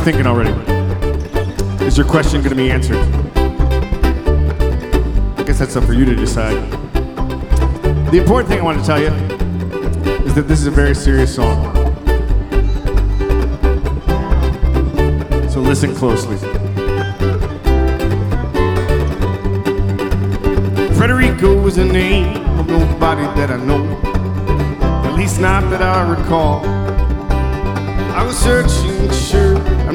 thinking already? Is your question going to be answered? I guess that's up for you to decide. The important thing I want to tell you is that this is a very serious song. So listen closely. Frederico is a name of nobody that I know, at least not that I recall. I was searching, sure, I'm